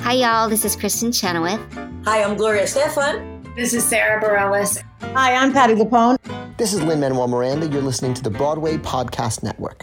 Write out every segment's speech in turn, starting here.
Hi, y'all. This is Kristen Chenoweth. Hi, I'm Gloria Estefan. This is Sarah Bareilles. Hi, I'm Patti LuPone. This is Lin-Manuel Miranda. You're listening to the Broadway Podcast Network.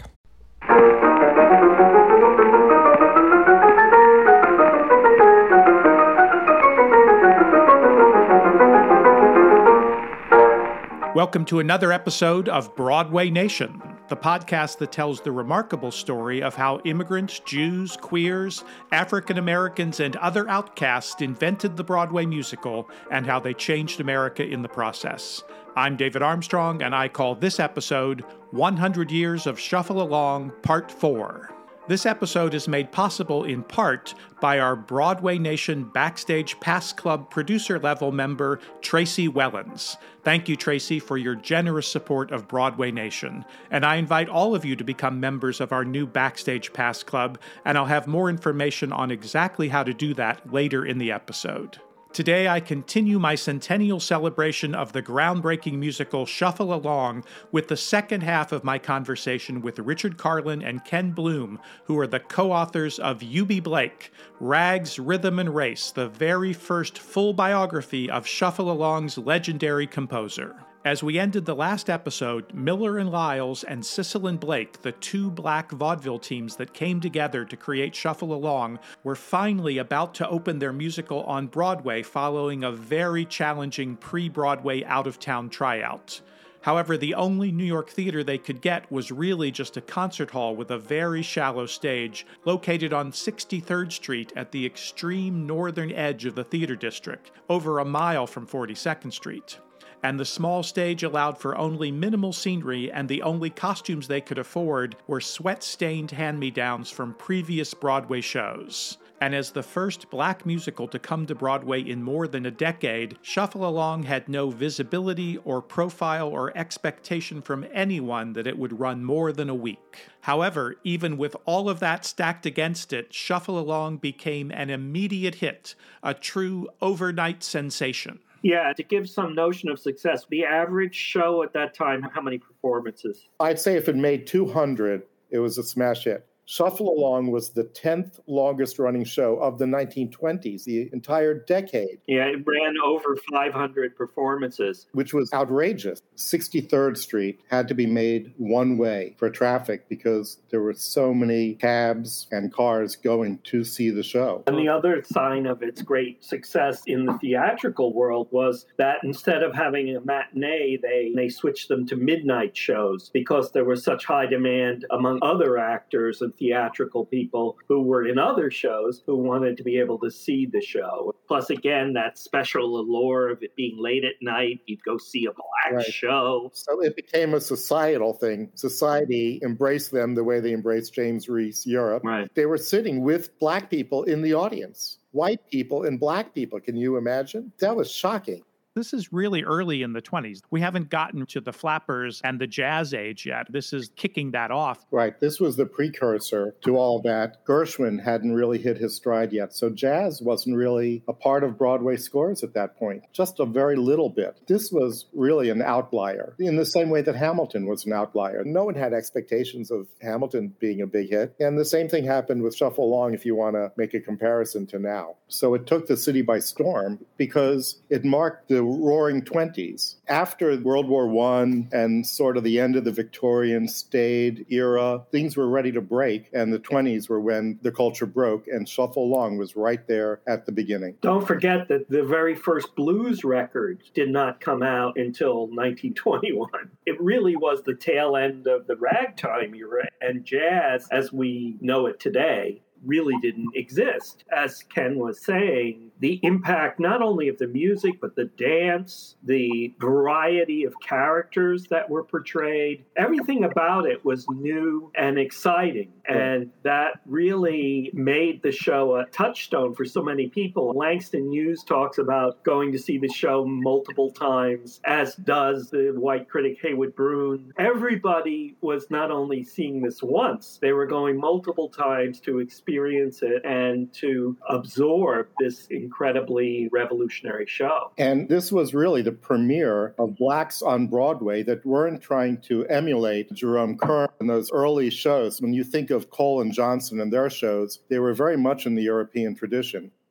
Welcome to another episode of Broadway Nation, the podcast that tells the remarkable story of how immigrants, Jews, queers, African Americans, and other outcasts invented the Broadway musical and how they changed America in the process. I'm David Armstrong, and I call this episode 100 Years of Shuffle Along, Part 4. This episode is made possible in part by our Broadway Nation Backstage Pass Club producer-level member, Tracy Wellens. Thank you, Tracy, for your generous support of Broadway Nation. And I invite all of you to become members of our new Backstage Pass Club, and I'll have more information on exactly how to do that later in the episode. Today, I continue my centennial celebration of the groundbreaking musical Shuffle Along with the second half of my conversation with Richard Carlin and Ken Bloom, who are the co-authors of Eubie Blake, Rags, Rhythm, and Race, the very first full biography of Shuffle Along's legendary composer. As we ended the last episode, Miller and Lyles and Sissel and Blake, the two black vaudeville teams that came together to create Shuffle Along, were finally about to open their musical on Broadway following a very challenging pre-Broadway out-of-town tryout. However, the only New York theater they could get was really just a concert hall with a very shallow stage located on 63rd Street at the extreme northern edge of the theater district, over a mile from 42nd Street. And the small stage allowed for only minimal scenery, and the only costumes they could afford were sweat-stained hand-me-downs from previous Broadway shows. And as the first black musical to come to Broadway in more than a decade, Shuffle Along had no visibility or profile or expectation from anyone that it would run more than a week. However, even with all of that stacked against it, Shuffle Along became an immediate hit, a true overnight sensation. Yeah, to give some notion of success, the average show at that time, how many performances? I'd say if it made 200, it was a smash hit. Shuffle Along was the 10th longest running show of the 1920s, the entire decade. Yeah, it ran over 500 performances. Which was outrageous. 63rd Street had to be made one way for traffic because there were so many cabs and cars going to see the show. And the other sign of its great success in the theatrical world was that instead of having a matinee, they switched them to midnight shows because there was such high demand among other actors and theatrical people who were in other shows who wanted to be able to see the show. Plus, again, that special allure of it being late at night, you'd go see a black show. So it became a societal thing. Society embraced them the way they embraced James Reese Europe. Right. They were sitting with black people in the audience. White people and black people. Can you imagine? That was shocking. This is really early in the 20s. We haven't gotten to the flappers and the jazz age yet. This is kicking that off. Right. This was the precursor to all that. Gershwin hadn't really hit his stride yet. So jazz wasn't really a part of Broadway scores at that point. Just a very little bit. This was really an outlier in the same way that Hamilton was an outlier. No one had expectations of Hamilton being a big hit. And the same thing happened with Shuffle Along if you want to make a comparison to now. So it took the city by storm because it marked the roaring 20s. After World War I and sort of the end of the Victorian staid era, things were ready to break, and the 20s were when the culture broke, and Shuffle Along was right there at the beginning. Don't forget that the very first blues record did not come out until 1921. It really was the tail end of the ragtime era, and jazz, as we know it today, really didn't exist. As Ken was saying, the impact not only of the music, but the dance, the variety of characters that were portrayed, everything about it was new and exciting. And that really made the show a touchstone for so many people. Langston Hughes talks about going to see the show multiple times, as does the white critic Haywood Broun. Everybody was not only seeing this once, they were going multiple times to experience it and to absorb this incredibly revolutionary show. And this was really the premiere of blacks on Broadway that weren't trying to emulate Jerome Kern and those early shows. When you think of Cole and Johnson and their shows, they were very much in the European tradition.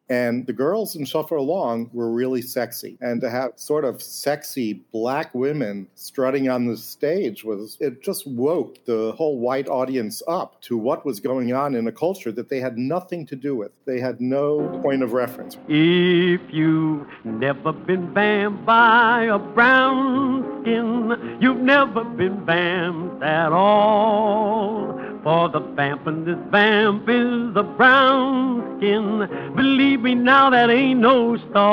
And the girls in Shuffle Along were really sexy. And to have sort of sexy black women strutting on the stage it just woke the whole white audience up to what was going on in a culture that they had nothing to do with. They had no point of reference. If you've never been bammed by a brown skin, you've never been bammed at all. For the vampin'est vamp is the brown skin. Believe me now, that ain't no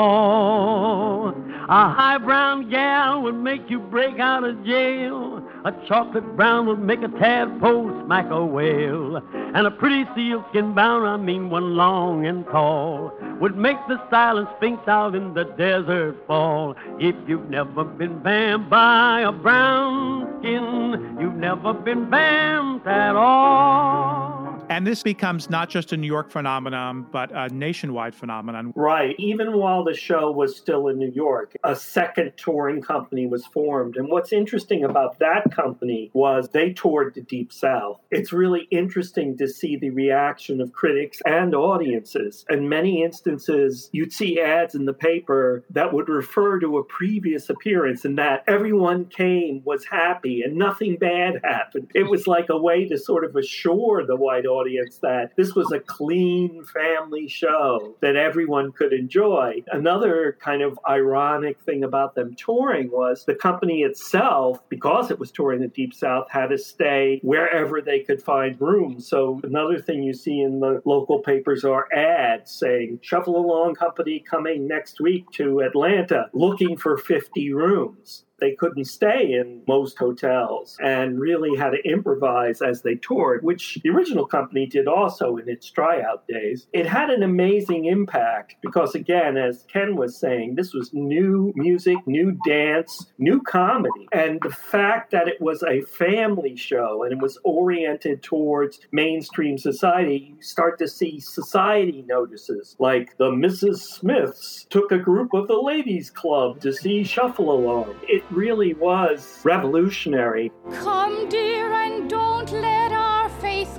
stall. A high brown gal would make you break out of jail. A chocolate brown would make a tadpole smack a whale. And a pretty sealskin bound, one long and tall, would make the silent sphinx out in the desert fall. If you've never been bammed by a brown skin, you've never been bammed at all. And this becomes not just a New York phenomenon, but a nationwide phenomenon. Right. Even while the show was still in New York, a second touring company was formed. And what's interesting about that company was they toured the Deep South. It's really interesting to see the reaction of critics and audiences. In many instances, you'd see ads in the paper that would refer to a previous appearance and that everyone came, was happy, and nothing bad happened. It was like a way to sort of assure the white audience that this was a clean family show that everyone could enjoy. Another kind of ironic thing about them touring was the company itself, because it was touring the Deep South, had to stay wherever they could find rooms. So another thing you see in the local papers are ads saying, Shuffle Along Company coming next week to Atlanta, looking for 50 rooms. They couldn't stay in most hotels and really had to improvise as they toured, which the original company did also in its tryout days. It had an amazing impact because, again, as Ken was saying, this was new music, new dance, new comedy. And the fact that it was a family show and it was oriented towards mainstream society, you start to see society notices, like the Mrs. Smiths took a group of the ladies' club to see Shuffle Along. It really was revolutionary. Come, dear, and don't let our faith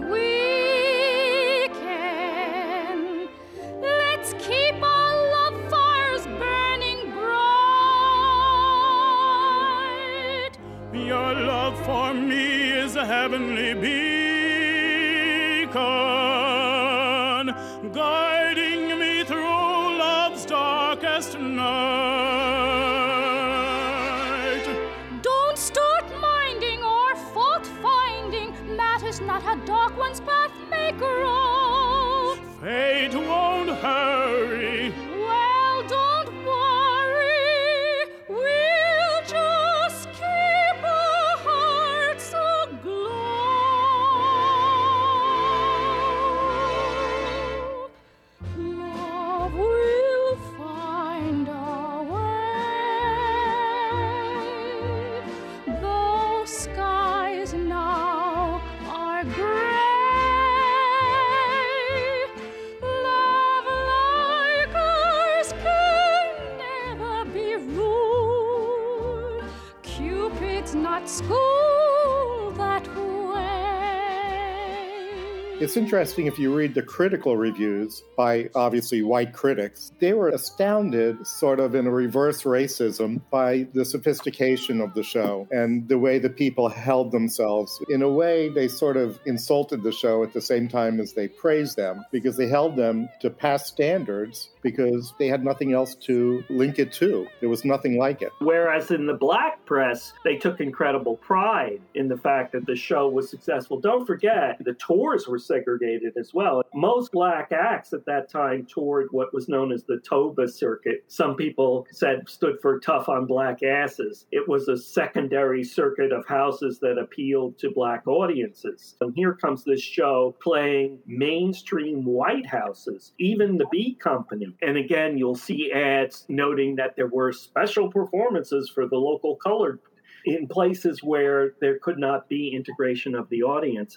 weaken. Let's keep our love fires burning bright. Your love for me is a heavenly beacon, guiding me through love's darkest night. Not how dark one's path may grow. Fate won't hurry. Well, don't worry. We'll just keep our hearts aglow. Love will find our way. Those skies now are gray. Love like ours can never be ruled. Cupid's not schooled that way. It's interesting if you read the critical reviews by obviously white critics, they were astounded sort of in a reverse racism by the sophistication of the show and the way the people held themselves. In a way, they sort of insulted the show at the same time as they praised them because they held them to past standards because they had nothing else to link it to. There was nothing like it. Whereas in the black press, they took incredible pride in the fact that the show was successful. Don't forget, the tours were segregated as well. Most black acts at that time toured what was known as the Toba circuit. Some people said stood for tough on black asses. It was a secondary circuit of houses that appealed to black audiences. And here comes this show playing mainstream white houses, even the B Company. And again, you'll see ads noting that there were special performances for the local colored in places where there could not be integration of the audiences.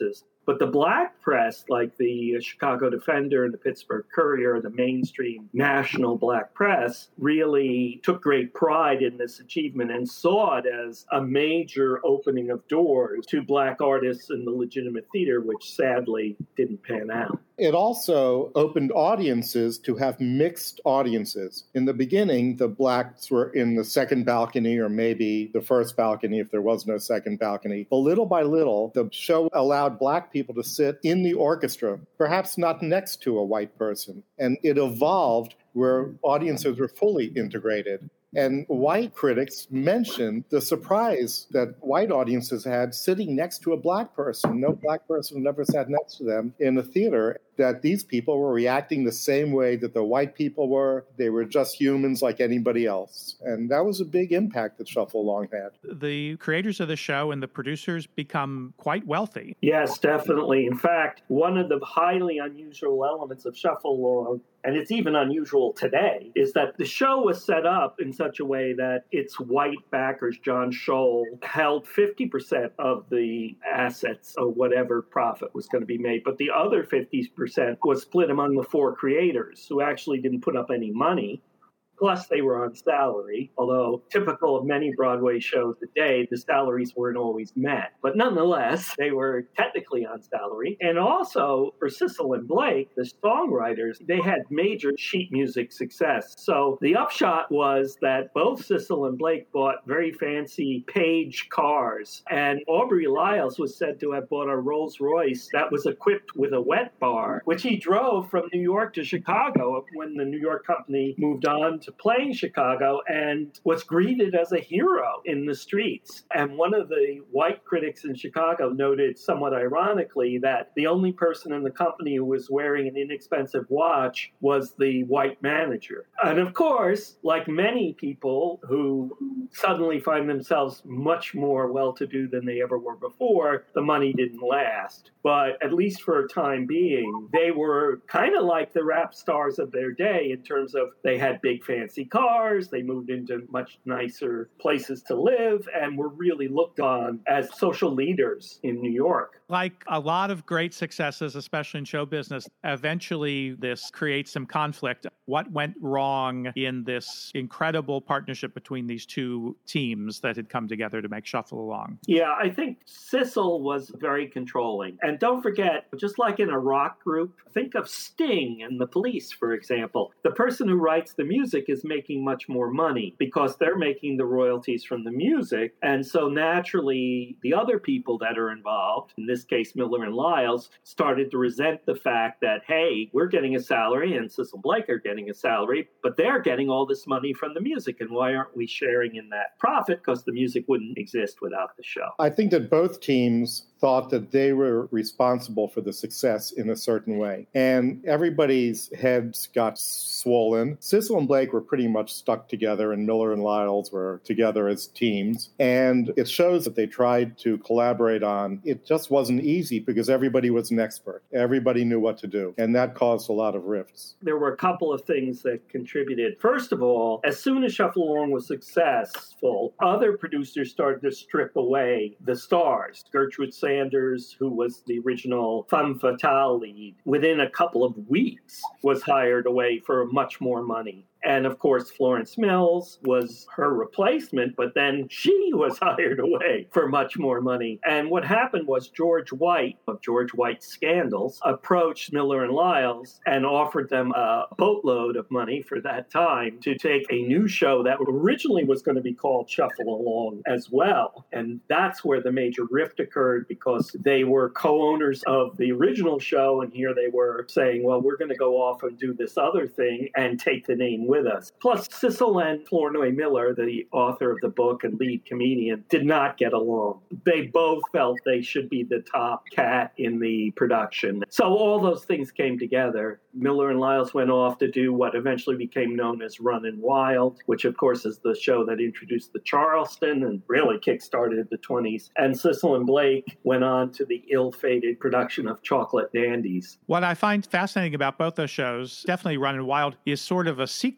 But the black press, like the Chicago Defender and the Pittsburgh Courier, the mainstream national black press, really took great pride in this achievement and saw it as a major opening of doors to black artists in the legitimate theater, which sadly didn't pan out. It also opened audiences to have mixed audiences. In the beginning, the blacks were in the second balcony or maybe the first balcony if there was no second balcony. But little by little, the show allowed black people to sit in the orchestra, perhaps not next to a white person. And it evolved where audiences were fully integrated. And white critics mentioned the surprise that white audiences had sitting next to a black person. No black person never sat next to them in a theater, that these people were reacting the same way that the white people were. They were just humans like anybody else. And that was a big impact that Shuffle Along had. The creators of the show and the producers become quite wealthy. Yes, definitely. In fact, one of the highly unusual elements of Shuffle Along, and it's even unusual today, is that the show was set up in such a way that its white backers, John Scholl, held 50% of the assets of whatever profit was going to be made. But the other 50% was split among the four creators who actually didn't put up any money. Plus, they were on salary, although typical of many Broadway shows today, the salaries weren't always met. But nonetheless, they were technically on salary. And also, for Sissel and Blake, the songwriters, they had major sheet music success. So the upshot was that both Sissel and Blake bought very fancy Page cars. And Aubrey Lyles was said to have bought a Rolls Royce that was equipped with a wet bar, which he drove from New York to Chicago when the New York company moved on to playing Chicago, and was greeted as a hero in the streets. And one of the white critics in Chicago noted somewhat ironically that the only person in the company who was wearing an inexpensive watch was the white manager. And of course, like many people who suddenly find themselves much more well-to-do than they ever were before, the money didn't last. But at least for a time being, they were kind of like the rap stars of their day in terms of they had big fancy cars, they moved into much nicer places to live, and were really looked on as social leaders in New York. Like a lot of great successes, especially in show business, eventually this creates some conflict. What went wrong in this incredible partnership between these two teams that had come together to make Shuffle Along? Yeah, I think Sissel was very controlling. And don't forget, just like in a rock group, think of Sting and the Police, for example. The person who writes the music is making much more money because they're making the royalties from the music. And so naturally, the other people that are involved, in this case, Miller and Lyles, started to resent the fact that, hey, we're getting a salary and Sissel Blake are getting a salary, but they're getting all this money from the music. And why aren't we sharing in that profit? Because the music wouldn't exist without the show. I think that both teams thought that they were responsible for the success in a certain way. And everybody's heads got swollen. Sissel and Blake were pretty much stuck together, and Miller and Lyles were together as teams. And it shows that they tried to collaborate on. It just wasn't easy because everybody was an expert. Everybody knew what to do. And that caused a lot of rifts. There were a couple of things that contributed. First of all, as soon as Shuffle Along was successful, other producers started to strip away the stars. Gertrude Sanders, who was the original Femme Fatale lead, within a couple of weeks was hired away for much more money. And of course, Florence Mills was her replacement, but then she was hired away for much more money. And what happened was George White, of George White's Scandals, approached Miller and Lyles and offered them a boatload of money for that time to take a new show that originally was going to be called Shuffle Along as well. And that's where the major rift occurred because they were co-owners of the original show. And here they were saying, well, we're going to go off and do this other thing and take the name with us. Plus, Sissel and Flournoy Miller, the author of the book and lead comedian, did not get along. They both felt they should be the top cat in the production. So all those things came together. Miller and Lyles went off to do what eventually became known as Runnin' Wild, which of course is the show that introduced the Charleston and really kickstarted the 20s. And Sissel and Blake went on to the ill-fated production of Chocolate Dandies. What I find fascinating about both those shows, definitely Runnin' Wild, is sort of a sequel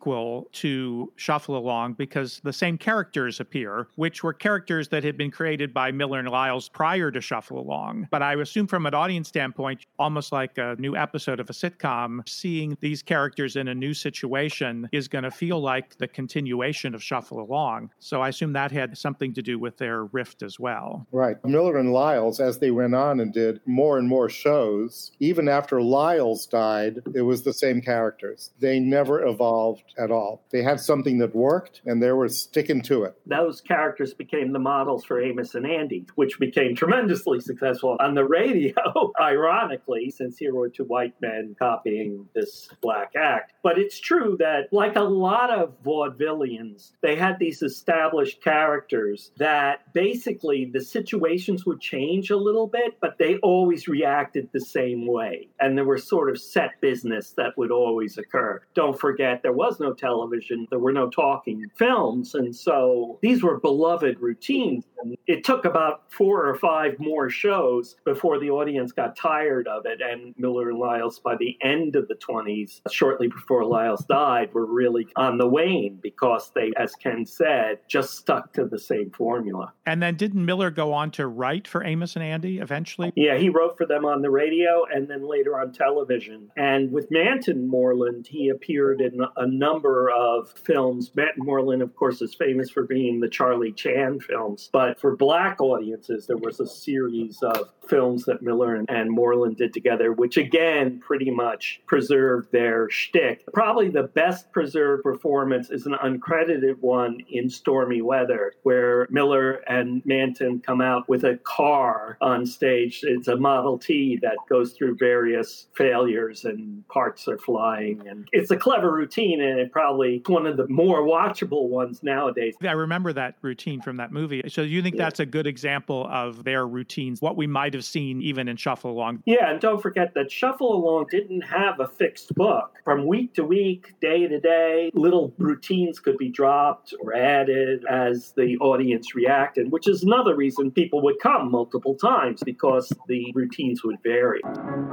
sequel to Shuffle Along because the same characters appear, which were characters that had been created by Miller and Liles prior to Shuffle Along. But I assume from an audience standpoint, almost like a new episode of a sitcom, seeing these characters in a new situation is going to feel like the continuation of Shuffle Along. So I assume that had something to do with their rift as well. Right. Miller and Liles, as they went on and did more and more shows, even after Liles died, it was the same characters. They never evolved at all. They had something that worked, and they were sticking to it. Those characters became the models for Amos and Andy, which became tremendously successful on the radio, ironically, since here were two white men copying this black act. But it's true that, like a lot of vaudevillians, they had these established characters that basically the situations would change a little bit, but they always reacted the same way. And there was sort of set business that would always occur. Don't forget, there was no television, there were no talking films, and so these were beloved routines. And it took about 4 or 5 more shows before the audience got tired of it, and Miller and Liles, by the end of the 20s, shortly before Liles died, were really on the wane because they, as Ken said, just stuck to the same formula. And then didn't Miller go on to write for Amos and Andy eventually? Yeah, he wrote for them on the radio and then later on television. And with Manton Moreland, he appeared in a number of films. Manton Moreland, of course, is famous for being the Charlie Chan films. But for black audiences, there was a series of films that Miller and Moreland did together, which again pretty much preserved their shtick. Probably the best preserved performance is an uncredited one in Stormy Weather, where Miller and Manton come out with a car on stage. It's a Model T that goes through various failures and parts are flying. And it's a clever routine, and it probably one of the more watchable ones nowadays. I remember that routine from that movie. So you think that's a good example of their routines, what we might have seen even in Shuffle Along? Yeah, and don't forget that Shuffle Along didn't have a fixed book. From week to week, day to day, little routines could be dropped or added as the audience reacted, which is another reason people would come multiple times, because the routines would vary.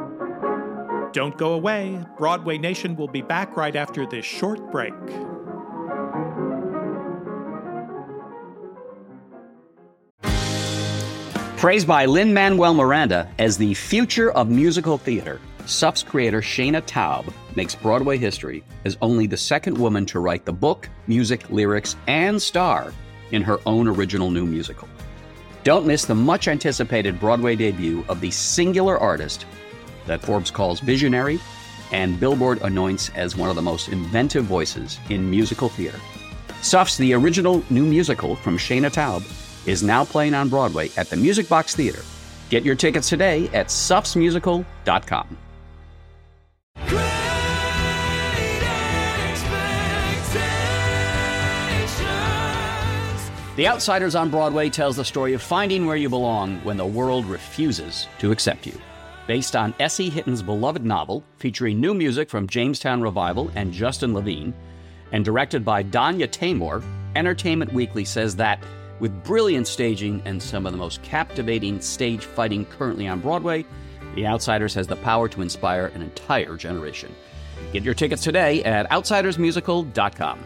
Don't go away. Broadway Nation will be back right after this short break. Praised by Lin-Manuel Miranda as the future of musical theater, SUF's creator Shana Taub makes Broadway history as only the second woman to write the book, music, lyrics, and star in her own original new musical. Don't miss the much-anticipated Broadway debut of the singular artist that Forbes calls visionary and Billboard anoints as one of the most inventive voices in musical theater. SUF's The Original New Musical from Shana Taub is now playing on Broadway at the Music Box Theater. Get your tickets today at sufsmusical.com. The Outsiders on Broadway tells the story of finding where you belong when the world refuses to accept you. Based on S.E. Hitton's beloved novel, featuring new music from Jamestown Revival and Justin Levine, and directed by Danya Taymor, Entertainment Weekly says that with brilliant staging and some of the most captivating stage fighting currently on Broadway, The Outsiders has the power to inspire an entire generation. Get your tickets today at outsidersmusical.com.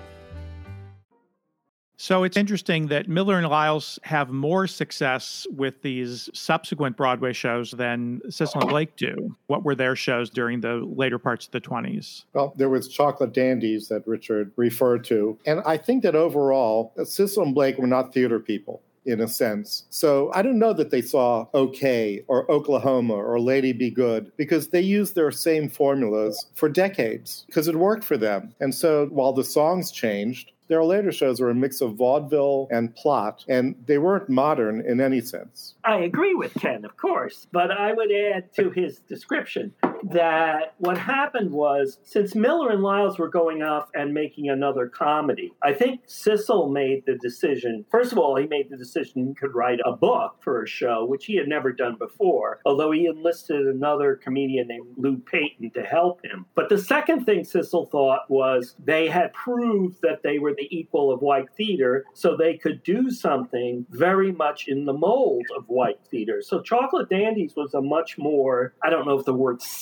So it's interesting that Miller and Liles have more success with these subsequent Broadway shows than Sissel and Blake do. What were their shows during the later parts of the 20s? Well, there was Chocolate Dandies that Richard referred to. And I think that overall, Sissel and Blake were not theater people, in a sense. So I don't know that they saw OK or Oklahoma or Lady Be Good, because they used their same formulas for decades, because it worked for them. And so while the songs changed, their later shows were a mix of vaudeville and plot, and they weren't modern in any sense. I agree with Ken, of course, but I would add to his description that what happened was, since Miller and Liles were going off and making another comedy, I think Sissel made the decision. First of all, he made the decision he could write a book for a show, which he had never done before, although he enlisted another comedian named Lou Payton to help him. But the second thing Sissel thought was they had proved that they were the equal of white theater, so they could do something very much in the mold of white theater. So Chocolate Dandies was a much more, I don't know if the word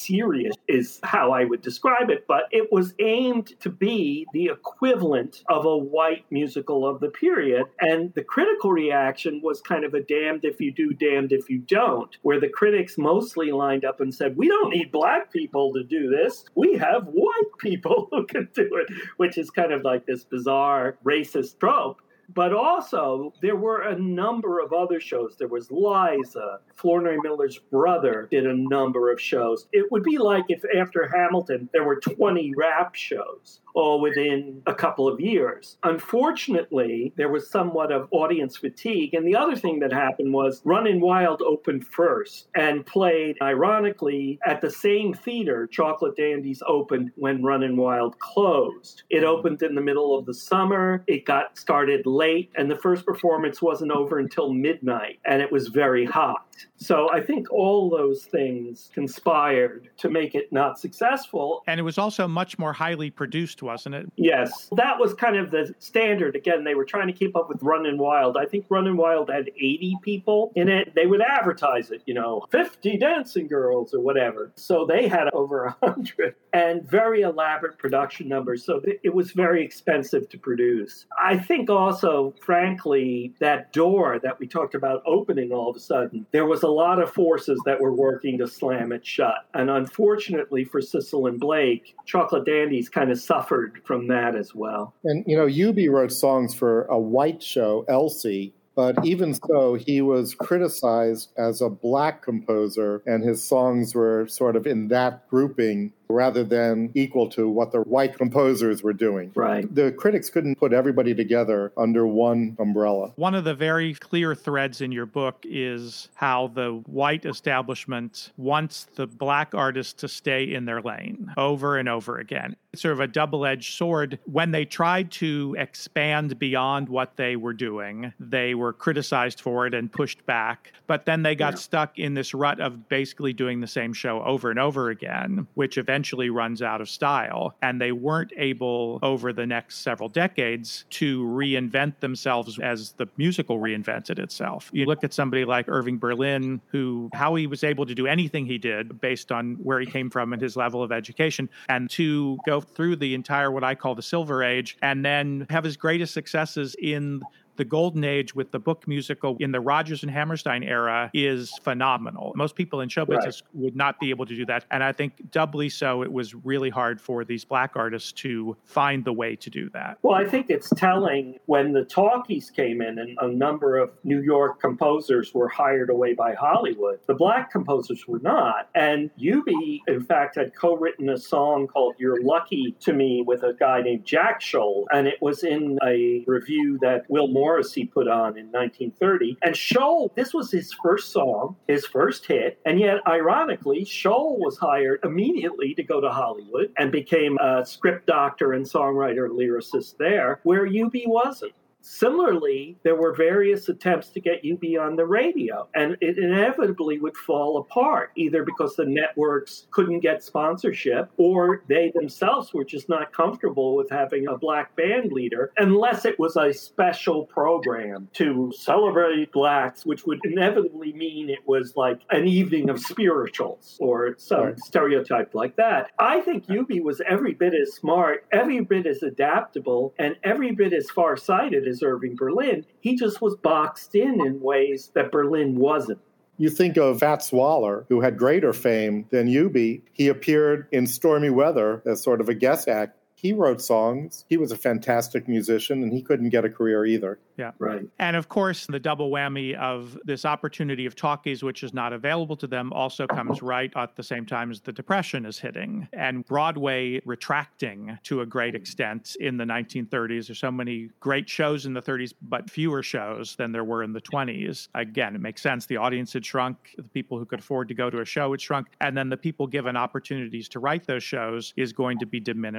serious is how I would describe it, but it was aimed to be the equivalent of a white musical of the period. And the critical reaction was kind of a damned if you do, damned if you don't, where the critics mostly lined up and said, we don't need black people to do this. We have white people who can do it, which is kind of like this bizarre racist trope. But also, there were a number of other shows. There was Liza. Flournoy Miller's brother did a number of shows. It would be like if after Hamilton, there were 20 rap shows, all within a couple of years. Unfortunately, there was somewhat of audience fatigue. And the other thing that happened was Runnin' Wild opened first and played, ironically, at the same theater Chocolate Dandies opened when Runnin' Wild closed. It opened in the middle of the summer. It got started late, and the first performance wasn't over until midnight, and it was very hot. So I think all those things conspired to make it not successful. And it was also much more highly produced, wasn't it? Yes. That was kind of the standard. Again, they were trying to keep up with Runnin' Wild. I think Runnin' Wild had 80 people in it. They would advertise it, 50 dancing girls or whatever. So they had over 100 and very elaborate production numbers. So it was very expensive to produce. I think also, frankly, that door that we talked about opening all of a sudden, there was a lot of forces that were working to slam it shut. And unfortunately for Sissel and Blake, Chocolate Dandies kind of suffered from that as well. And, Eubie wrote songs for a white show, Elsie, but even so, he was criticized as a black composer, and his songs were sort of in that grouping rather than equal to what the white composers were doing. Right. The critics couldn't put everybody together under one umbrella. One of the very clear threads in your book is how the white establishment wants the black artists to stay in their lane over and over again. It's sort of a double-edged sword. When they tried to expand beyond what they were doing, they were criticized for it and pushed back. But then they got stuck in this rut of basically doing the same show over and over again, which eventually runs out of style. And they weren't able, over the next several decades, to reinvent themselves as the musical reinvented itself. You look at somebody like Irving Berlin, how he was able to do anything he did based on where he came from and his level of education, and to go through the entire, what I call the Silver Age, and then have his greatest successes in the golden age with the book musical in the Rodgers and Hammerstein era is phenomenal. Most people in show business would not be able to do that. And I think doubly so, it was really hard for these black artists to find the way to do that. Well, I think it's telling when the talkies came in and a number of New York composers were hired away by Hollywood. The black composers were not. And Eubie, in fact, had co-written a song called You're Lucky to Me with a guy named Jack Scholl. And it was in a review that Will Morrissey put on in 1930. And Scholl, this was his first song, his first hit. And yet, ironically, Scholl was hired immediately to go to Hollywood and became a script doctor and songwriter lyricist there, where Eubie wasn't. Similarly, there were various attempts to get Eubie on the radio, and it inevitably would fall apart, either because the networks couldn't get sponsorship or they themselves were just not comfortable with having a black band leader, unless it was a special program to celebrate blacks, which would inevitably mean it was like an evening of spirituals or some stereotype like that. I think Eubie was every bit as smart, every bit as adaptable, and every bit as farsighted as Irving Berlin. He just was boxed in ways that Berlin wasn't. You think of Fats Waller, who had greater fame than Eubie. He appeared in Stormy Weather as sort of a guest act. He wrote songs. He was a fantastic musician, and he couldn't get a career either. Yeah. Right. And of course, the double whammy of this opportunity of talkies, which is not available to them, also comes right at the same time as the Depression is hitting. And Broadway retracting to a great extent in the 1930s. There's so many great shows in the 30s, but fewer shows than there were in the 20s. Again, it makes sense. The audience had shrunk. The people who could afford to go to a show had shrunk. And then the people given opportunities to write those shows is going to be diminished, which is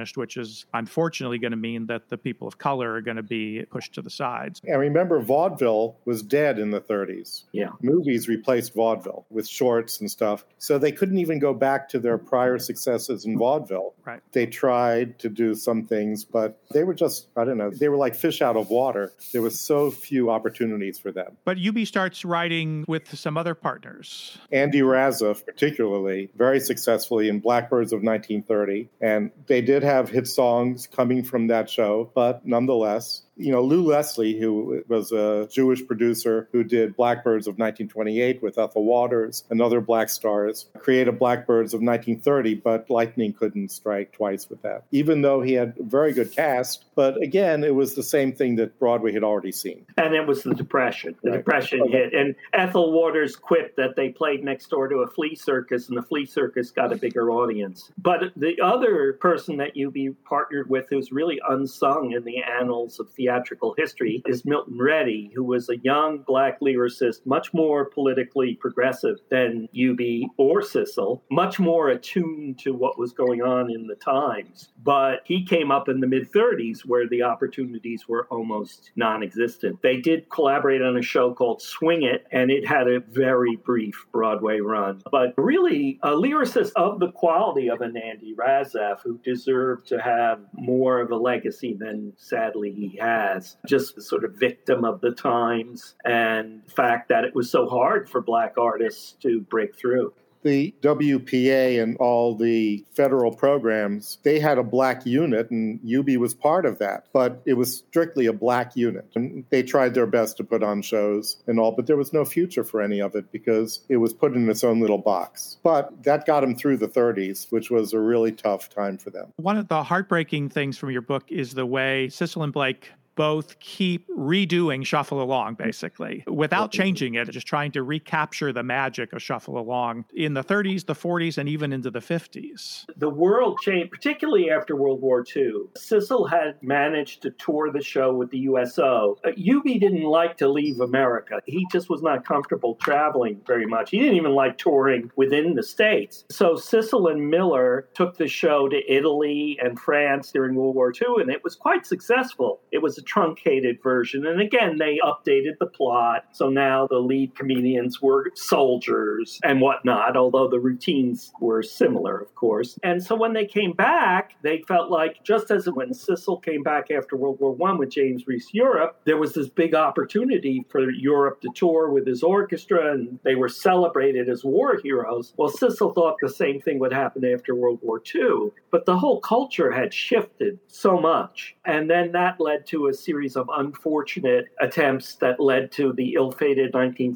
is unfortunately going to mean that the people of color are going to be pushed to the sides. And remember, vaudeville was dead in the 30s. Yeah. Movies replaced vaudeville with shorts and stuff. So they couldn't even go back to their prior successes in vaudeville. Right. They tried to do some things, but they were just, I don't know, they were like fish out of water. There was so few opportunities for them. But Eubie starts writing with some other partners. Andy Razaf, particularly, very successfully in Blackbirds of 1930. And they did have hit songs coming from that show, but nonetheless, Lou Leslie, who was a Jewish producer who did Blackbirds of 1928 with Ethel Waters and other black stars, created Blackbirds of 1930, but lightning couldn't strike twice with that, even though he had a very good cast. But again, it was the same thing that Broadway had already seen. And it was the Depression. The Right. Depression hit. And Ethel Waters quipped that they played next door to a flea circus, and the flea circus got a bigger audience. But the other person that Eubie partnered with who's really unsung in the annals of theatrical history is Milton Reddy, who was a young black lyricist, much more politically progressive than Eubie or Sissel, much more attuned to what was going on in the times. But he came up in the mid-30s where the opportunities were almost non-existent. They did collaborate on a show called Swing It, and it had a very brief Broadway run. But really, a lyricist of the quality of an Andy Razaf, who deserved to have more of a legacy than sadly he has. Just a sort of victim of the times and the fact that it was so hard for black artists to break through. The WPA and all the federal programs, they had a black unit, and Eubie was part of that. But it was strictly a black unit. And they tried their best to put on shows and all, but there was no future for any of it because it was put in its own little box. But that got them through the 30s, which was a really tough time for them. One of the heartbreaking things from your book is the way Sissel and Blake both keep redoing Shuffle Along, basically, without changing it, just trying to recapture the magic of Shuffle Along in the 30s, the 40s, and even into the 50s. The world changed, particularly after World War II. Sissel had managed to tour the show with the USO. Eubie didn't like to leave America. He just was not comfortable traveling very much. He didn't even like touring within the States. So Sissel and Miller took the show to Italy and France during World War II, and it was quite successful. It was a truncated version. And again, they updated the plot. So now the lead comedians were soldiers and whatnot, although the routines were similar, of course. And so when they came back, they felt like, just as when Sissel came back after World War I with James Reese Europe, there was this big opportunity for Europe to tour with his orchestra, and they were celebrated as war heroes. Well, Sissel thought the same thing would happen after World War II, but the whole culture had shifted so much. And then that led to a series of unfortunate attempts that led to the ill-fated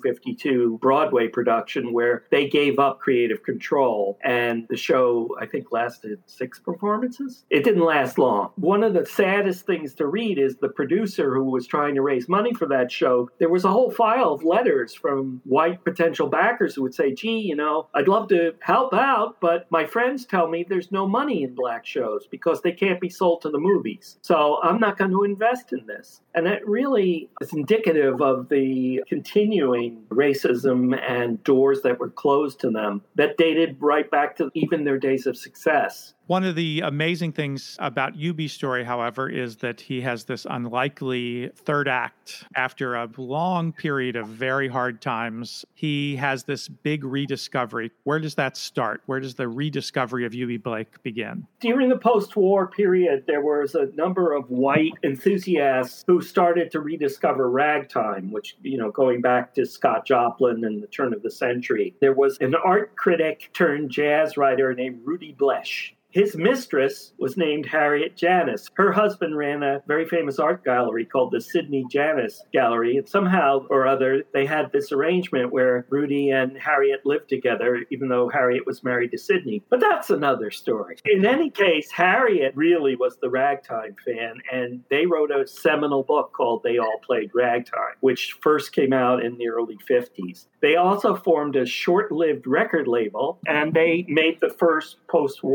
1952 Broadway production where they gave up creative control. And the show, I think, lasted 6 performances. It didn't last long. One of the saddest things to read is the producer who was trying to raise money for that show. There was a whole file of letters from white potential backers who would say, gee, I'd love to help out, but my friends tell me there's no money in black shows because they can't be sold to the movies. So I'm not going to invest in this. And that really is indicative of the continuing racism and doors that were closed to them that dated right back to even their days of success. One of the amazing things about Eubie's story, however, is that he has this unlikely third act. After a long period of very hard times, he has this big rediscovery. Where does that start? Where does the rediscovery of Eubie Blake begin? During the post-war period, there was a number of white enthusiasts who started to rediscover ragtime, which, going back to Scott Joplin and the turn of the century. There was an art critic turned jazz writer named Rudy Blesch. His mistress was named Harriet Janis. Her husband ran a very famous art gallery called the Sidney Janis Gallery. And somehow or other, they had this arrangement where Rudy and Harriet lived together, even though Harriet was married to Sidney. But that's another story. In any case, Harriet really was the ragtime fan, and they wrote a seminal book called They All Played Ragtime, which first came out in the early 50s. They also formed a short-lived record label, and they made the first post-war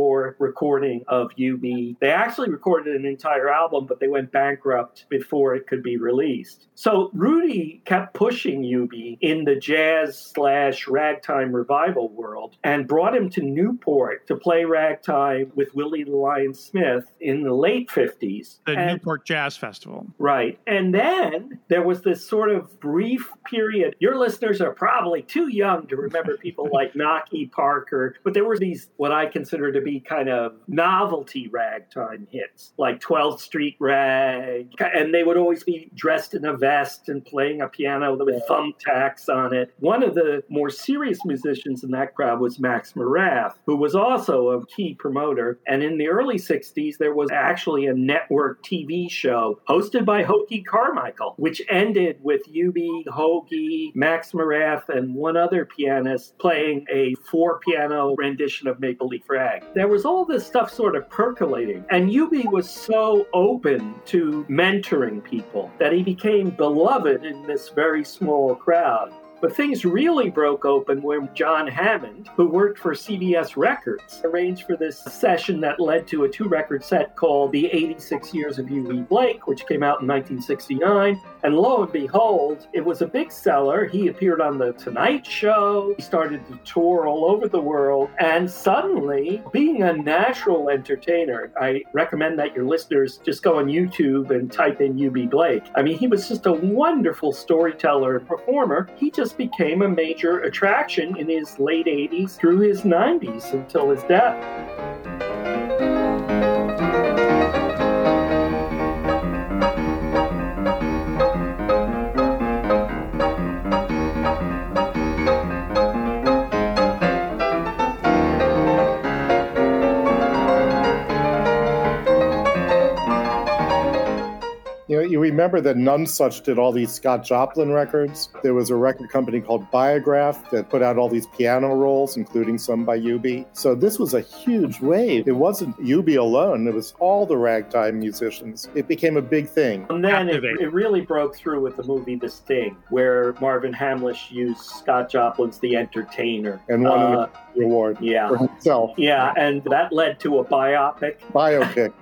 recording of UB. They actually recorded an entire album, but they went bankrupt before it could be released. So Rudy kept pushing UB in the jazz/ragtime revival world and brought him to Newport to play ragtime with Willie the Lion Smith in the late 50s. The Newport Jazz Festival. Right. And then there was this sort of brief period. Your listeners are probably too young to remember people like Knocky Parker, but there were these, what I consider to be kind of novelty ragtime hits, like 12th Street Rag, and they would always be dressed in a vest and playing a piano with thumbtacks on it. One of the more serious musicians in that crowd was Max Morath, who was also a key promoter. And in the early 60s, there was actually a network TV show hosted by Hoagy Carmichael, which ended with UB, Hoagy, Max Morath, and one other pianist playing a 4-piano rendition of Maple Leaf Rag. There was all this stuff sort of percolating, and UB was so open to mentoring people that he became beloved in this very small crowd. But things really broke open when John Hammond, who worked for CBS Records, arranged for this session that led to a 2-record set called The 86 Years of U.B. Blake, which came out in 1969. And lo and behold, it was a big seller. He appeared on The Tonight Show. He started to tour all over the world. And suddenly, being a natural entertainer, I recommend that your listeners just go on YouTube and type in U.B. Blake. I mean, he was just a wonderful storyteller and performer. He just became a major attraction in his late 80s through his 90s until his death. You remember that Nonesuch did all these Scott Joplin records. There was a record company called Biograph that put out all these piano rolls, including some by UB. So this was a huge wave. It wasn't UB alone. It was all the ragtime musicians. It became a big thing. And then it really broke through with the movie The Sting, where Marvin Hamlish used Scott Joplin's The Entertainer. And won the award for himself. Yeah, and that led to a biopic. Biopic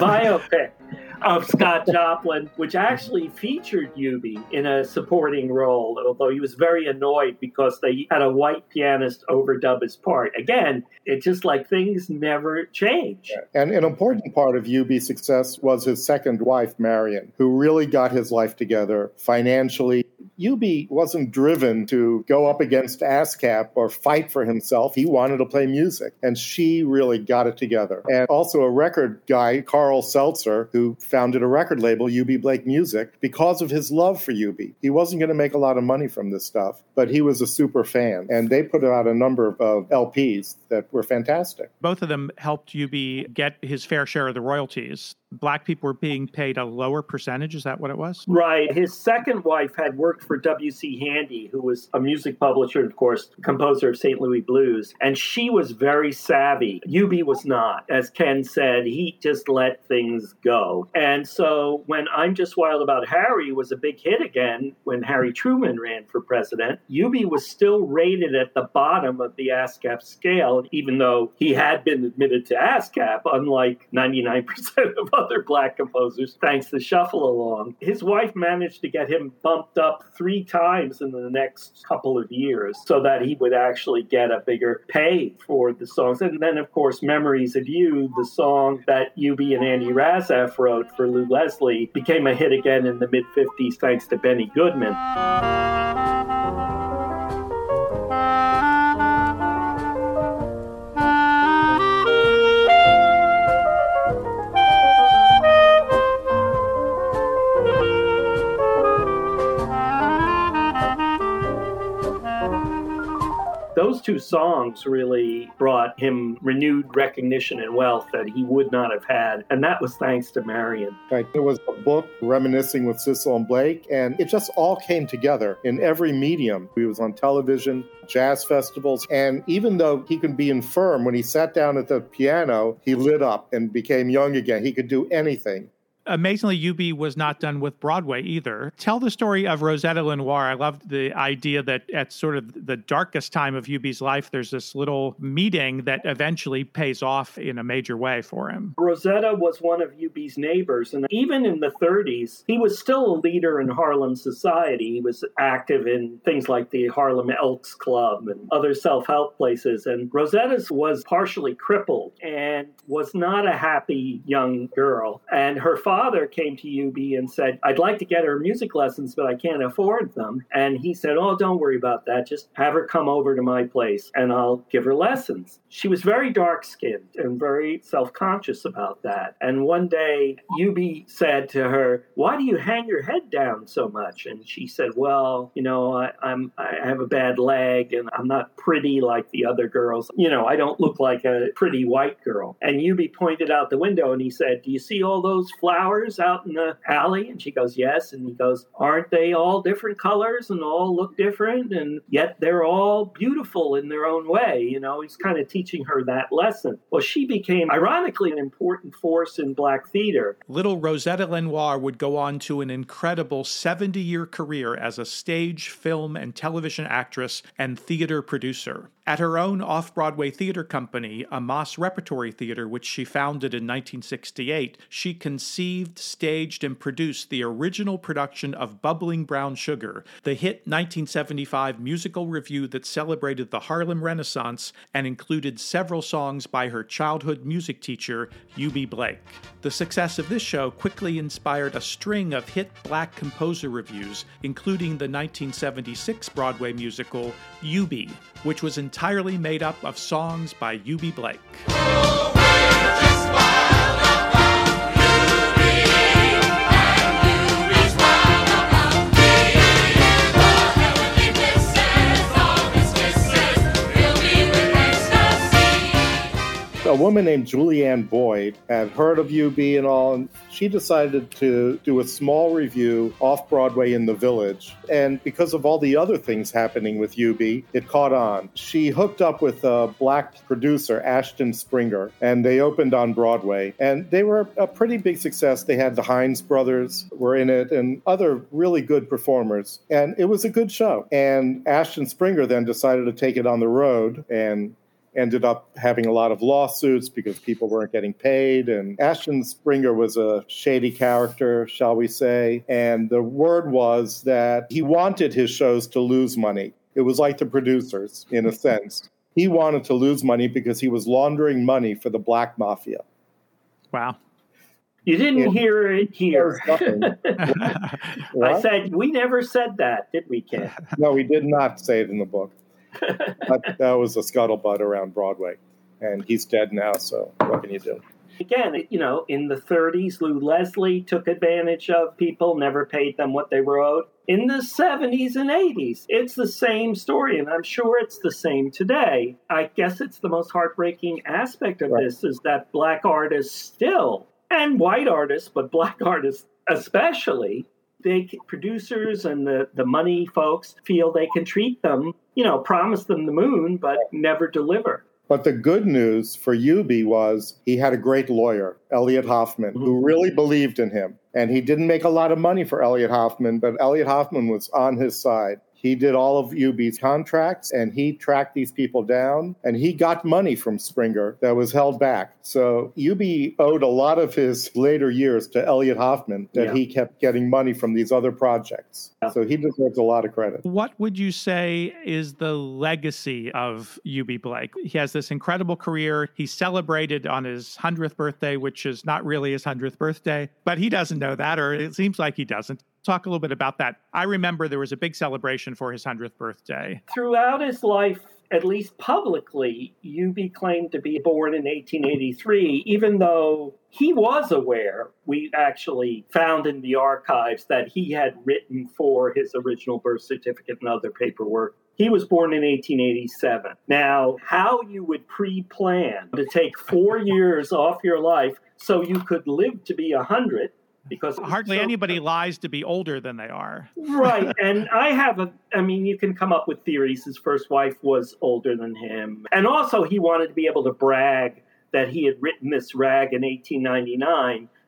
of Scott Joplin, which actually featured UB in a supporting role, although he was very annoyed because they had a white pianist overdub his part. Again, it's just like things never change. And an important part of UB's success was his second wife, Marion, who really got his life together financially. UB wasn't driven to go up against ASCAP or fight for himself. He wanted to play music, and she really got it together. And also a record guy, Carl Seltzer, who founded a record label, UB Blake Music, because of his love for UB. He wasn't going to make a lot of money from this stuff, but he was a super fan. And they put out a number of LPs that were fantastic. Both of them helped UB get his fair share of the royalties. Black people were being paid a lower percentage. Is that what it was? Right. His second wife had worked for W.C. Handy, who was a music publisher, of course, composer of St. Louis Blues. And she was very savvy. UB was not. As Ken said, he just let things go. And so when I'm Just Wild About Harry was a big hit again, when Harry Truman ran for president, UB was still rated at the bottom of the ASCAP scale, even though he had been admitted to ASCAP, unlike 99% of other Black composers, thanks to Shuffle Along. His wife managed to get him bumped up 3 times in the next couple of years so that he would actually get a bigger pay for the songs. And then, of course, Memories of You, the song that UB and Andy Razaf wrote for Lou Leslie, became a hit again in the mid-50s thanks to Benny Goodman. Those 2 songs really brought him renewed recognition and wealth that he would not have had, and that was thanks to Marion. Right. There was a book, Reminiscing with Sissel and Blake, and it just all came together in every medium. He was on television, jazz festivals, and even though he could be infirm, when he sat down at the piano, he lit up and became young again. He could do anything. Amazingly, Eubie was not done with Broadway either. Tell the story of Rosetta Lenoir. I loved the idea that at sort of the darkest time of Eubie's life, there's this little meeting that eventually pays off in a major way for him. Rosetta was one of Eubie's neighbors, and even in the 30s, he was still a leader in Harlem society. He was active in things like the Harlem Elks Club and other self-help places, and Rosetta's was partially crippled and was not a happy young girl. And her father came to Eubie and said, I'd like to get her music lessons, but I can't afford them. And he said, oh, don't worry about that. Just have her come over to my place and I'll give her lessons. She was very dark-skinned and very self-conscious about that. And one day, Eubie said to her, why do you hang your head down so much? And she said, well, I have a bad leg and I'm not pretty like the other girls. I don't look like a pretty white girl. And Eubie pointed out the window and he said, do you see all those flowers out in the alley? And she goes, yes. And he goes, aren't they all different colors and all look different? And yet they're all beautiful in their own way. He's kind of teaching her that lesson. Well, she became, ironically, an important force in Black theater. Little Rosetta Lenoir would go on to an incredible 70-year career as a stage, film, and television actress and theater producer. At her own off-Broadway theater company, Amos Repertory Theater, which she founded in 1968, she conceived, staged, and produced the original production of Bubbling Brown Sugar, the hit 1975 musical revue that celebrated the Harlem Renaissance and included several songs by her childhood music teacher, Eubie Blake. The success of this show quickly inspired a string of hit Black composer revues, including the 1976 Broadway musical, Eubie, which was entirely made up of songs by Eubie Blake. A woman named Julianne Boyd had heard of Eubie and all, and she decided to do a small review off-Broadway in the Village. And because of all the other things happening with Eubie, it caught on. She hooked up with a Black producer, Ashton Springer, and they opened on Broadway. And they were a pretty big success. They had the Hines brothers were in it and other really good performers. And it was a good show. And Ashton Springer then decided to take it on the road and ended up having a lot of lawsuits because people weren't getting paid. And Ashton Springer was a shady character, shall we say. And the word was that he wanted his shows to lose money. It was like the producers, in a sense. He wanted to lose money because he was laundering money for the Black Mafia. Wow. You didn't hear it here. I said, we never said that, did we, Ken? No, we did not say it in the book. But that was a scuttlebutt around Broadway. And he's dead now, so what can you do? Again, in the 30s, Lou Leslie took advantage of people, never paid them what they were owed. In the 70s and 80s, it's the same story, and I'm sure it's the same today. I guess it's the most heartbreaking aspect of this is that Black artists still, and white artists, but Black artists especially, producers and the money folks feel they can treat them, promise them the moon, but never deliver. But the good news for Eubie was he had a great lawyer, Elliot Hoffman, who really believed in him. And he didn't make a lot of money for Elliot Hoffman, but Elliot Hoffman was on his side. He did all of Eubie's contracts, and he tracked these people down, and he got money from Springer that was held back. So Eubie owed a lot of his later years to Elliot Hoffman that he kept getting money from these other projects. So he deserves a lot of credit. What would you say is the legacy of Eubie Blake? He has this incredible career. He celebrated on his 100th birthday, which is not really his 100th birthday, but he doesn't know that, or it seems like he doesn't. Talk a little bit about that. I remember there was a big celebration for his 100th birthday. Throughout his life, at least publicly, Eubie claimed to be born in 1883, even though he was aware, we actually found in the archives, that he had written for his original birth certificate and other paperwork. He was born in 1887. Now, how you would pre-plan to take 4 years off your life so you could live to be 100, because hardly anybody lies to be older than they are. Right. And you can come up with theories. His first wife was older than him. And also he wanted to be able to brag that he had written this rag in 1899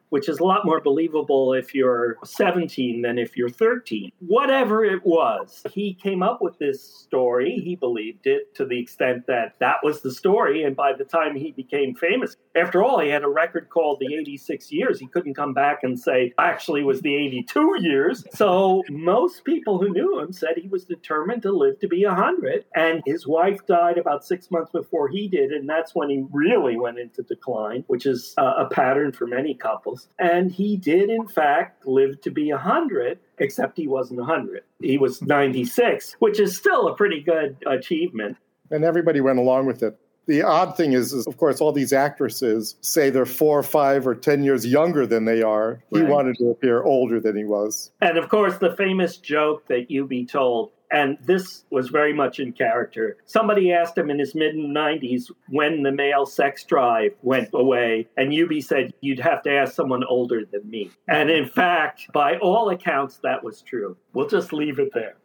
which is a lot more believable if you're 17 than if you're 13. Whatever it was, he came up with this story. He believed it to the extent that that was the story. And by the time he became famous, after all, he had a record called the 86 Years. He couldn't come back and say, actually, it was the 82 years. So most people who knew him said he was determined to live to be 100. And his wife died about 6 months before he did. And that's when he really went into decline, which is a pattern for many couples. And he did, in fact, live to be 100, except he wasn't 100. He was 96, which is still a pretty good achievement. And everybody went along with it. The odd thing is, of course, all these actresses say they're 4 or 5 or 10 years younger than they are. He wanted to appear older than he was. And, of course, the famous joke that Eubie told, and this was very much in character. Somebody asked him in his mid-90s when the male sex drive went away, and Eubie said, you'd have to ask someone older than me. And in fact, by all accounts, that was true. We'll just leave it there.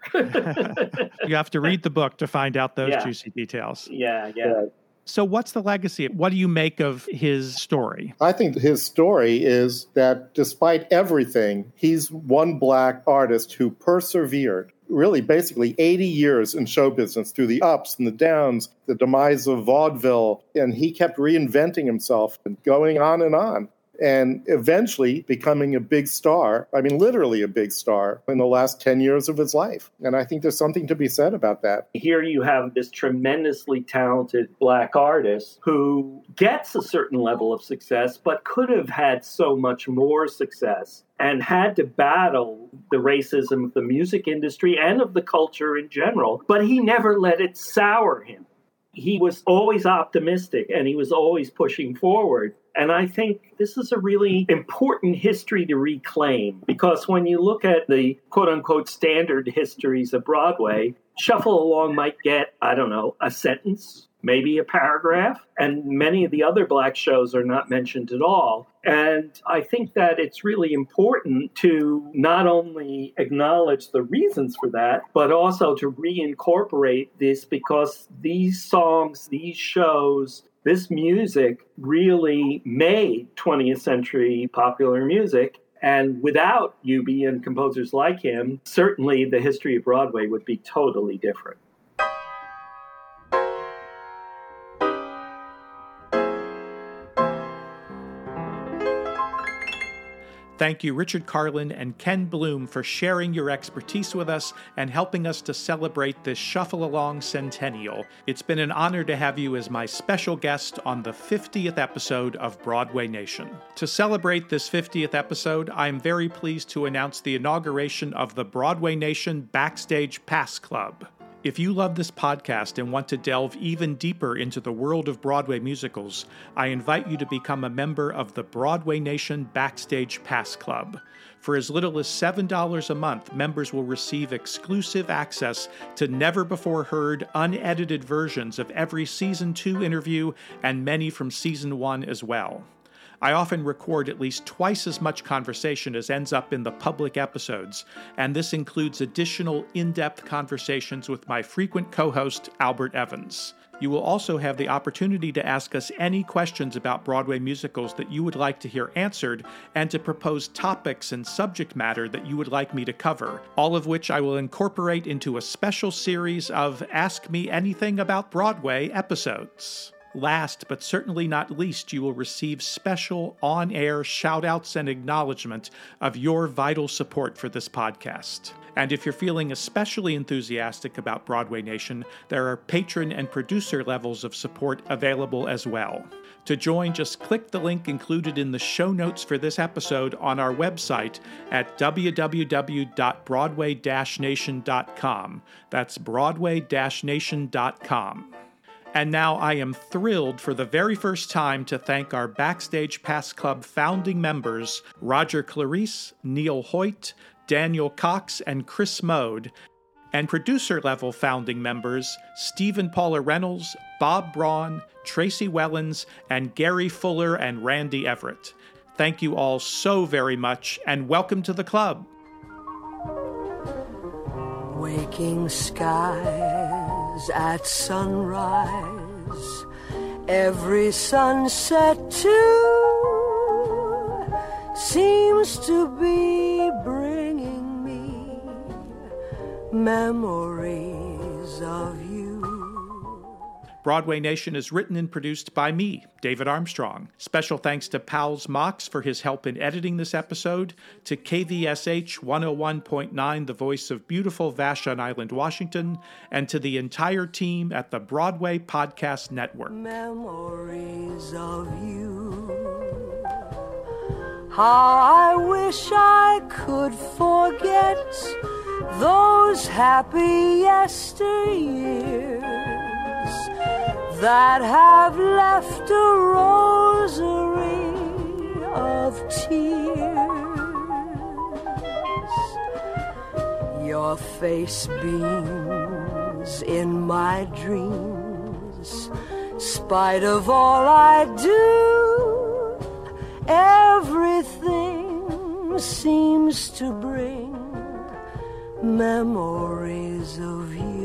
You have to read the book to find out those juicy details. Yeah. So what's the legacy? What do you make of his story? I think his story is that despite everything, he's one Black artist who persevered. Really, basically 80 years in show business through the ups and the downs, the demise of vaudeville, and he kept reinventing himself and going on and eventually becoming a big star. I mean, literally a big star in the last 10 years of his life. And I think there's something to be said about that. Here you have this tremendously talented Black artist who gets a certain level of success, but could have had so much more success and had to battle the racism of the music industry and of the culture in general. But he never let it sour him. He was always optimistic and he was always pushing forward. And I think this is a really important history to reclaim, because when you look at the quote-unquote standard histories of Broadway, Shuffle Along might get, I don't know, a sentence, maybe a paragraph, and many of the other Black shows are not mentioned at all. And I think that it's really important to not only acknowledge the reasons for that, but also to reincorporate this, because these songs, these shows, this music really made 20th century popular music. And without Eubie and composers like him, certainly the history of Broadway would be totally different. Thank you, Richard Carlin and Ken Bloom, for sharing your expertise with us and helping us to celebrate this Shuffle Along centennial. It's been an honor to have you as my special guest on the 50th episode of Broadway Nation. To celebrate this 50th episode, I'm very pleased to announce the inauguration of the Broadway Nation Backstage Pass Club. If you love this podcast and want to delve even deeper into the world of Broadway musicals, I invite you to become a member of the Broadway Nation Backstage Pass Club. For as little as $7 a month, members will receive exclusive access to never-before-heard, unedited versions of every Season 2 interview and many from Season 1 as well. I often record at least twice as much conversation as ends up in the public episodes, and this includes additional in-depth conversations with my frequent co-host, Albert Evans. You will also have the opportunity to ask us any questions about Broadway musicals that you would like to hear answered, and to propose topics and subject matter that you would like me to cover, all of which I will incorporate into a special series of Ask Me Anything About Broadway episodes. Last, but certainly not least, you will receive special on-air shout-outs and acknowledgement of your vital support for this podcast. And if you're feeling especially enthusiastic about Broadway Nation, there are patron and producer levels of support available as well. To join, just click the link included in the show notes for this episode on our website at www.broadway-nation.com. That's broadway-nation.com. And now I am thrilled for the very first time to thank our Backstage Pass Club founding members, Roger Clarice, Neil Hoyt, Daniel Cox, and Chris Mode, and producer-level founding members, Stephen Paula Reynolds, Bob Braun, Tracy Wellens, and Gary Fuller and Randy Everett. Thank you all so very much, and welcome to the club. Waking skies at sunrise, every sunset too, seems to be bringing me memories of you. Broadway Nation is written and produced by me, David Armstrong. Special thanks to Powles Mox for his help in editing this episode, to KVSH 101.9, the voice of beautiful Vashon Island, Washington, and to the entire team at the Broadway Podcast Network. Memories of you. How I wish I could forget those happy yesteryears that have left a rosary of tears. Your face beams in my dreams, spite of all I do. Everything seems to bring memories of you.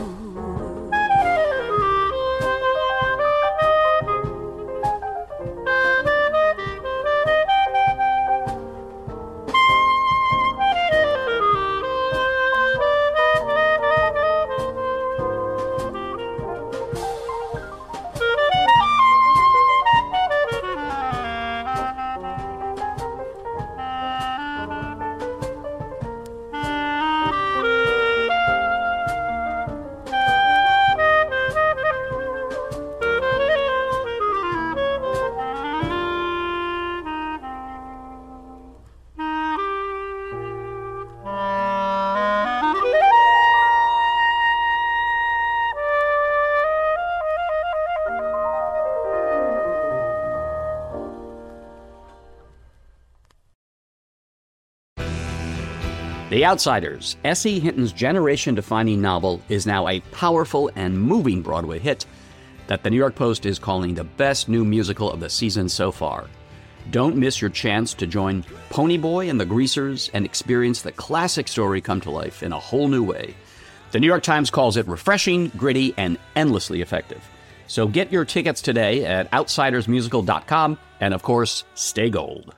The Outsiders, S.E. Hinton's generation-defining novel, is now a powerful and moving Broadway hit that the New York Post is calling the best new musical of the season so far. Don't miss your chance to join Ponyboy and the Greasers and experience the classic story come to life in a whole new way. The New York Times calls it refreshing, gritty, and endlessly effective. So get your tickets today at outsidersmusical.com, and of course, stay gold.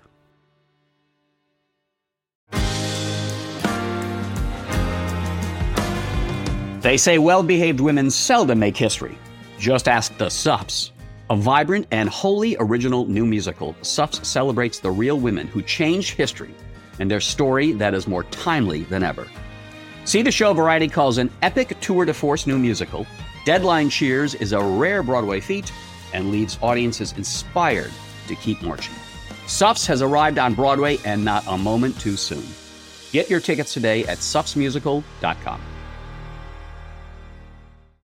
They say well-behaved women seldom make history. Just ask the Suffs. A vibrant and wholly original new musical, Suffs celebrates the real women who changed history and their story that is more timely than ever. See the show Variety calls an epic tour de force new musical. Deadline cheers is a rare Broadway feat and leaves audiences inspired to keep marching. Suffs has arrived on Broadway and not a moment too soon. Get your tickets today at suffsmusical.com.